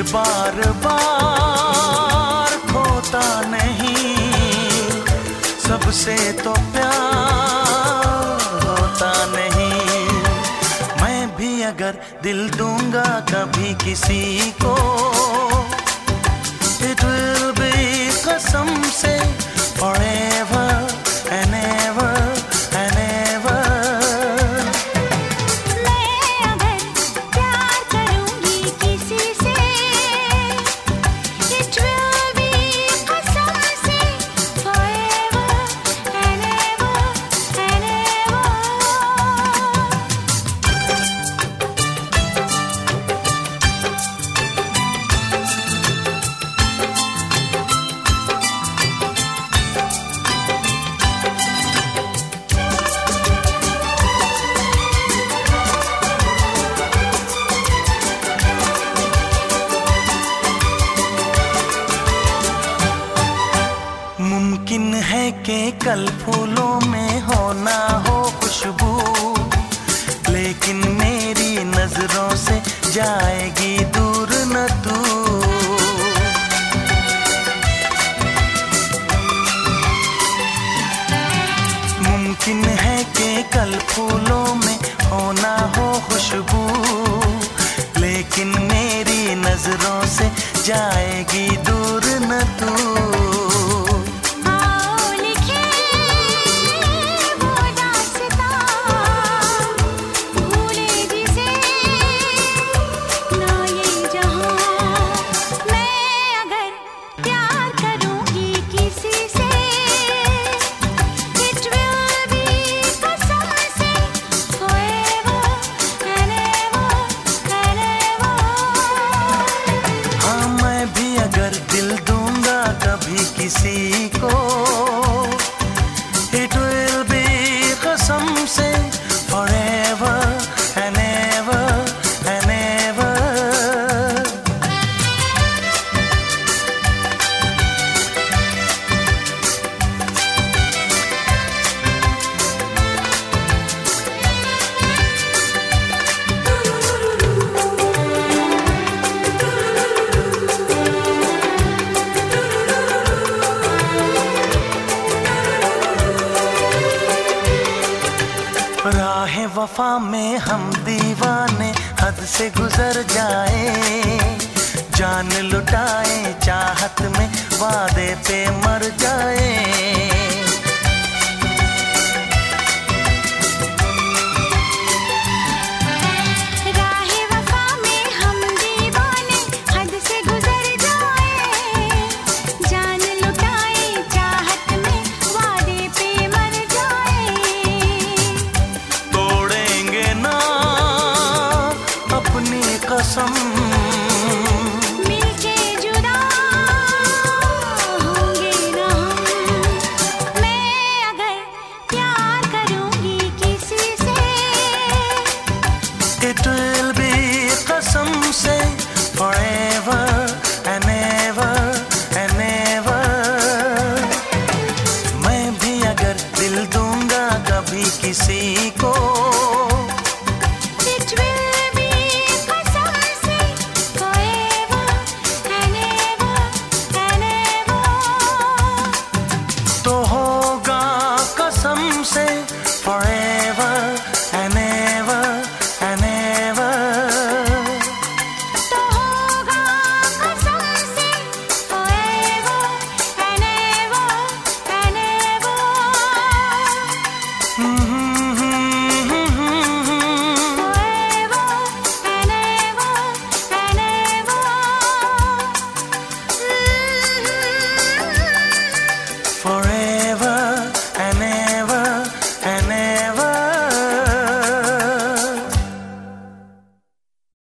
बार बार खोता नहीं, सबसे तो प्यार होता नहीं। मैं भी अगर दिल दूंगा कभी किसी को, it will be कसम से forever and ever and ever। मुमकिन है कि कल फूलों में हो ना हो खुशबू, लेकिन मेरी नजरों से जाएगी दूर न तू। मुमकिन है कि कल फूलों में हो ना हो खुशबू, लेकिन मेरी नजरों से जाएगी दूर न तू। किसी को it will be कसम से forever and ever and ever। राहे वफा में हम दीवाने हद से गुजर जाए, जान लुटाए चाहत में वादे पे मर जाए। राहे वफा में हम दीवाने हद से गुजर जाए, जान लुटाए चाहत में वादे पे मर जाए। अपनी कसम मिलके जुदा होंगे ना हम। मैं अगर प्यार करूंगी किसी से, it will be कसम से forever